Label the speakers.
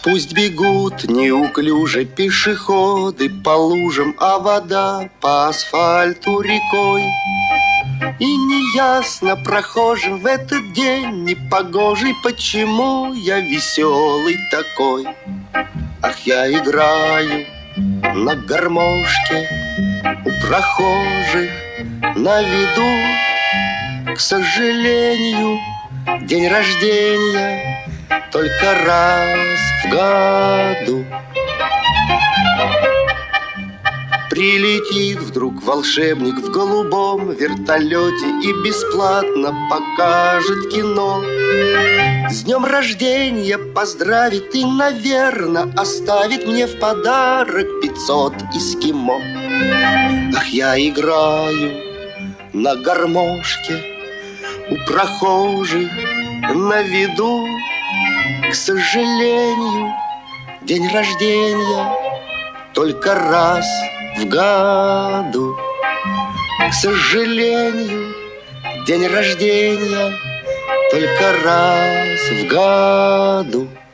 Speaker 1: Пусть бегут неуклюже пешеходы по лужам, а вода по асфальту рекой. И неясно прохожим в этот день непогожий, почему я веселый такой. Ах, я играю на гармошке у прохожих на виду. К сожалению, день рождения только раз в году. Прилетит вдруг волшебник в голубом вертолете и бесплатно покажет кино. С днем рождения поздравит и, наверно, оставит мне в подарок 500 эскимо. Ах, я играю на гармошке у прохожих на виду. К сожалению, день рождения только раз в году. К сожалению, день рождения только раз в году.